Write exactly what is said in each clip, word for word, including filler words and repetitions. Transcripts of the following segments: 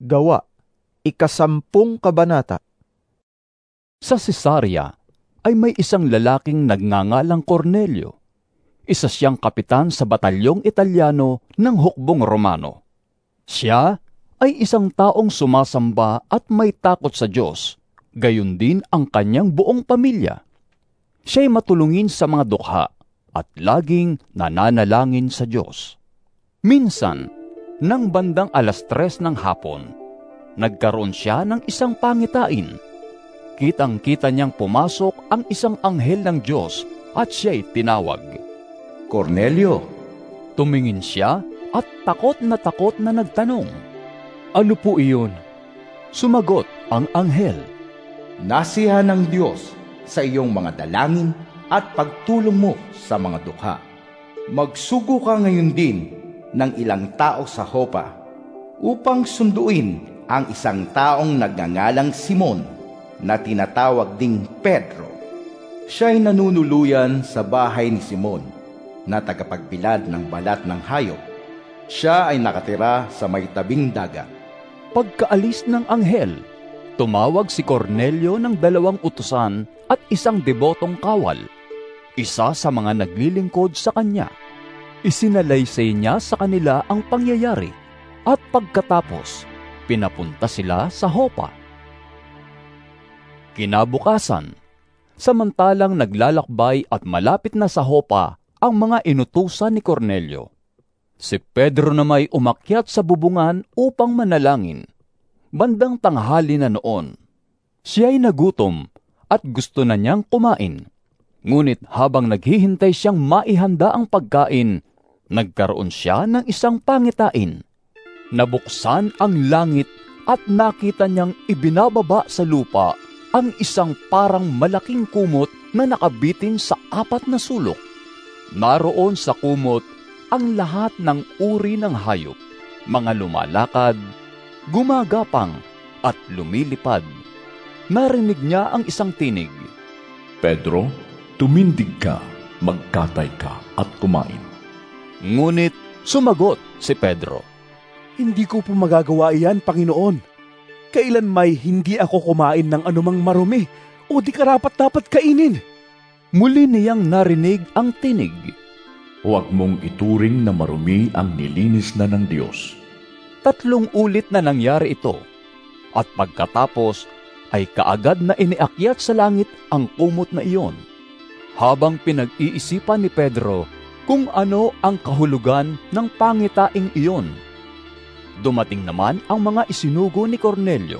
Gawa, ikasampung kabanata. Sa Cesarea ay may isang lalaking nagngangalang Cornelio. Isa siyang kapitan sa batalyong Italyano ng hukbong Romano. Siya ay isang taong sumasamba at may takot sa Diyos, gayon din ang kanyang buong pamilya. Siya'y matulungin sa mga dukha at laging nananalangin sa Diyos. Minsan, nang bandang alas tres ng hapon, nagkaroon siya ng isang pangitain. Kitang-kita niyang pumasok ang isang anghel ng Diyos at siya'y tinawag. Cornelio! Tumingin siya at takot na takot na nagtanong, "Ano po iyon?" Sumagot ang anghel, Nasiyahan ng Diyos sa iyong mga dalangin at pagtulong mo sa mga dukha. Magsugo ka ngayon din ng ilang tao sa Jopa upang sunduin ang isang taong nagngangalang Simon na tinatawag ding Pedro. Siya'y nanunuluyan sa bahay ni Simon na tagapagbilad ng balat ng hayop. Siya ay nakatira sa may tabing dagat. Pagkaalis ng anghel, tumawag si Cornelio ng dalawang utusan at isang debotong kawal, isa sa mga naglilingkod sa kanya. Isinalaysay niya sa kanila ang pangyayari at pagkatapos, pinapunta sila sa Jopa. Kinabukasan, samantalang naglalakbay at malapit na sa Jopa ang mga inutusan ni Cornelio, si Pedro na may umakyat sa bubungan upang manalangin. Bandang tanghali na noon, siya'y nagutom at gusto na niyang kumain. Ngunit habang naghihintay siyang maihanda ang pagkain, nagkaroon siya ng isang pangitain. Nabuksan ang langit at nakita niyang ibinababa sa lupa ang isang parang malaking kumot na nakabitin sa apat na sulok. Naroon sa kumot ang lahat ng uri ng hayop, mga lumalakad, gumagapang at lumilipad. Narinig niya ang isang tinig, Pedro, tumindig ka, magkatay ka at kumain. Ngunit sumagot si Pedro, Hindi ko po magagawa iyan, Panginoon. Kailan may hindi ako kumain ng anumang marumi o di karapat-dapat kainin? Muli niyang narinig ang tinig, Huwag mong ituring na marumi ang nilinis na ng Diyos. Tatlong ulit na nangyari ito, at pagkatapos ay kaagad na iniakyat sa langit ang kumot na iyon. Habang pinag-iisipan ni Pedro kung ano ang kahulugan ng pangitaing iyon, dumating naman ang mga isinugo ni Cornelio.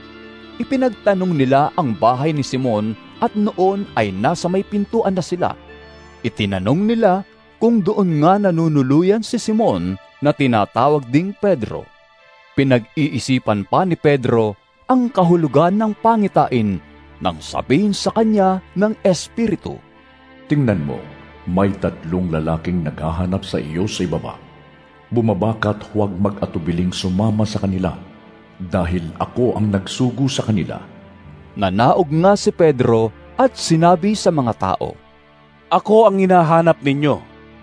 Ipinagtanong nila ang bahay ni Simon at noon ay nasa may pintuan na sila. Itinanong nila kung doon nga nanunuluyan si Simon na tinatawag ding Pedro. Pinag-iisipan pa ni Pedro ang kahulugan ng pangitain nang sabihin sa kanya ng Espiritu, Tingnan mo, may tatlong lalaking naghahanap sa iyo sa ibaba. Bumaba ka't huwag mag-atubiling sumama sa kanila, dahil ako ang nagsugo sa kanila. Nanaog nga si Pedro at sinabi sa mga tao, Ako ang hinahanap ninyo.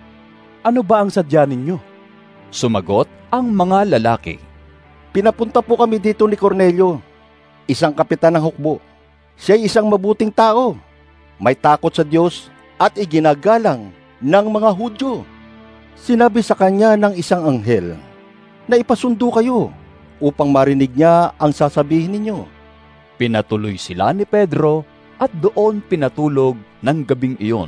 Ano ba ang sadya ninyo? Sumagot ang mga lalaki, Pinapunta po kami dito ni Cornelio, isang kapitan ng hukbo. Siya'y isang mabuting tao, may takot sa Diyos at iginagalang ng mga Hudyo. Sinabi sa kanya ng isang anghel na ipasundo kayo upang marinig niya ang sasabihin ninyo. Pinatuloy sila ni Pedro at doon pinatulog ng gabing iyon.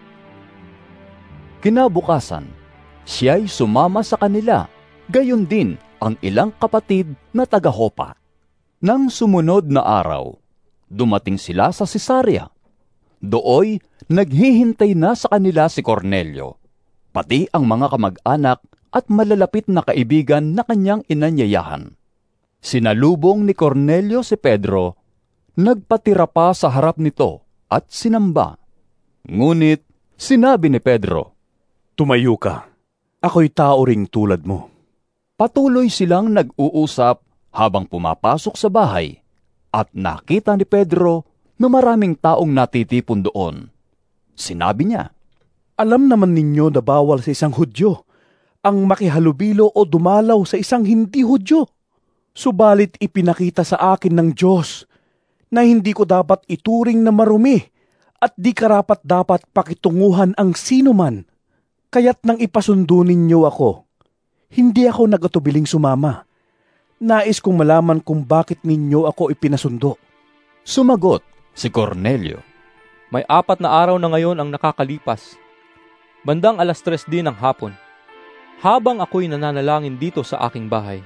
Kinabukasan, siya'y sumama sa kanila, gayon din ang ilang kapatid na taga-Jopa. Nang sumunod na araw, dumating sila sa Cesarea. Dooy, naghihintay na sa kanila si Cornelio, pati ang mga kamag-anak at malalapit na kaibigan na kanyang inanyayahan. Sinalubong ni Cornelio si Pedro, nagpatira pa sa harap nito at sinamba. Ngunit sinabi ni Pedro, Tumayo ka. Ako'y tao ring tulad mo. Patuloy silang nag-uusap habang pumapasok sa bahay at nakita ni Pedro na maraming taong natitipon doon. Sinabi niya, Alam naman ninyo na bawal sa isang Hudyo ang makihalubilo o dumalaw sa isang hindi Hudyo. Subalit ipinakita sa akin ng Diyos na hindi ko dapat ituring na marumi at di karapat dapat pakitunguhan ang sino man. Kaya't nang ipasundo ninyo ako, hindi ako nagatubiling sumama. Nais kong malaman kung bakit ninyo ako ipinasundo. Sumagot si Cornelio. May apat na araw na ngayon ang nakakalipas. Bandang alas tres din ng hapon. Habang ako'y nananalangin dito sa aking bahay,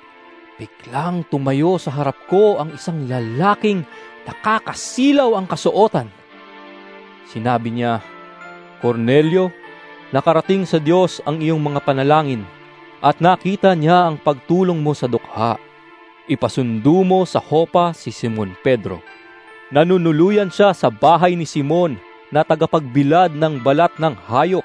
biglang tumayo sa harap ko ang isang lalaking nakakasilaw ang kasuotan. Sinabi niya, Cornelio, nakarating sa Diyos ang iyong mga panalangin at nakita niya ang pagtulong mo sa dukha. Ipasundo mo sa Jopa si Simon Pedro. Nanunuluyan siya sa bahay ni Simon na tagapagbilad ng balat ng hayop.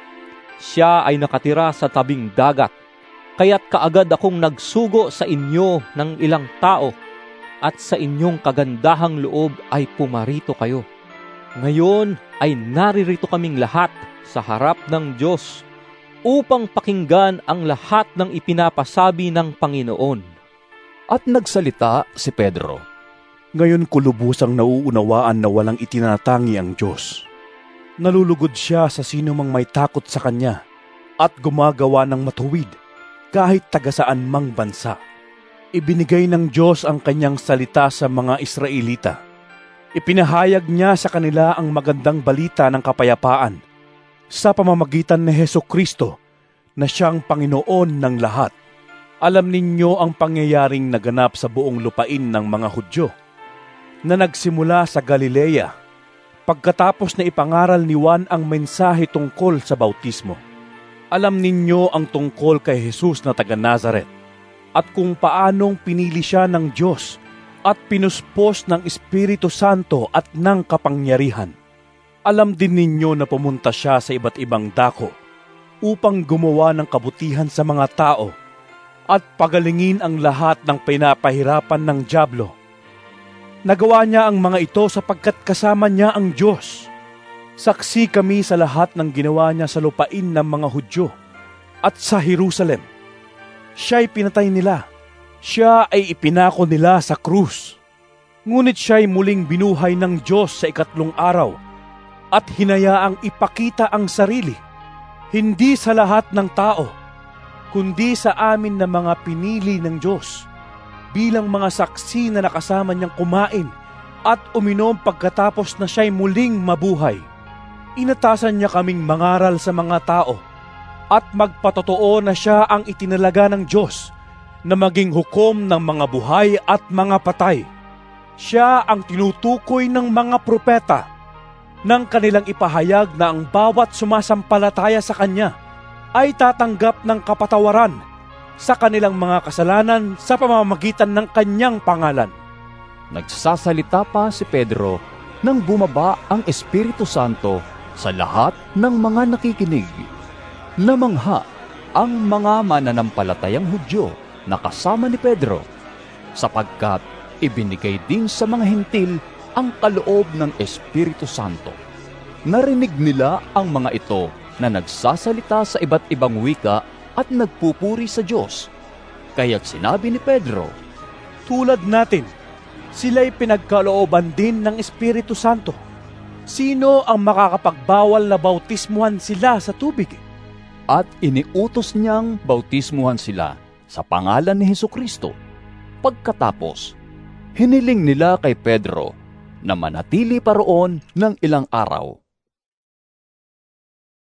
Siya ay nakatira sa tabing dagat, kaya't kaagad akong nagsugo sa inyo ng ilang tao at sa inyong kagandahang loob ay pumarito kayo. Ngayon ay naririto kaming lahat sa harap ng Diyos upang pakinggan ang lahat ng ipinapasabi ng Panginoon. At nagsalita si Pedro. Ngayon ko lubusang nauunawaan na walang itinatangi ang Diyos. Nalulugod siya sa sino mang may takot sa Kanya at gumagawa ng matuwid kahit tagasaan mang bansa. Ibinigay ng Diyos ang Kanyang salita sa mga Israelita. Ipinahayag niya sa kanila ang magandang balita ng kapayapaan sa pamamagitan ni Hesukristo na siyang Panginoon ng lahat. Alam ninyo ang pangyayaring naganap sa buong lupain ng mga Hudyo na nagsimula sa Galilea pagkatapos na ipangaral ni Juan ang mensahe tungkol sa bautismo. Alam ninyo ang tungkol kay Jesus na taga Nazaret at kung paanong pinili siya ng Diyos at pinuspos ng Espiritu Santo at ng kapangyarihan. Alam din ninyo na pumunta siya sa iba't ibang dako upang gumawa ng kabutihan sa mga tao at pagalingin ang lahat ng pinapahirapan ng dyablo. Nagawa niya ang mga ito sapagkat kasama niya ang Diyos. Saksi kami sa lahat ng ginawa niya sa lupain ng mga Hudyo at sa Jerusalem. Siya'y pinatay nila. Siya ay ipinako nila sa krus. Ngunit siya'y muling binuhay ng Diyos sa ikatlong araw at hinayaang ipakita ang sarili, hindi sa lahat ng tao, kundi sa amin na mga pinili ng Diyos, bilang mga saksi na nakasama niyang kumain at uminom pagkatapos na siya'y muling mabuhay. Inatasan niya kaming mangaral sa mga tao at magpatotoo na siya ang itinalaga ng Diyos na maging hukom ng mga buhay at mga patay. Siya ang tinutukoy ng mga propeta nang kanilang ipahayag na ang bawat sumasampalataya sa Kanya ay tatanggap ng kapatawaran sa kanilang mga kasalanan sa pamamagitan ng Kanyang pangalan. Nagsasalita pa si Pedro nang bumaba ang Espiritu Santo sa lahat ng mga nakikinig. Namangha ang mga mananampalatayang Hudyo na kasama ni Pedro, sapagkat ibinigay din sa mga Hentil ang kaloob ng Espiritu Santo. Narinig nila ang mga ito na nagsasalita sa iba't ibang wika at nagpupuri sa Diyos. Kaya't sinabi ni Pedro, Tulad natin, sila'y pinagkalooban din ng Espiritu Santo. Sino ang makakapagbawal na bautismuhan sila sa tubig? At iniutos niyang bautismuhan sila sa pangalan ni Hesukristo. Pagkatapos, hiniling nila kay Pedro na manatili pa roon ng ilang araw.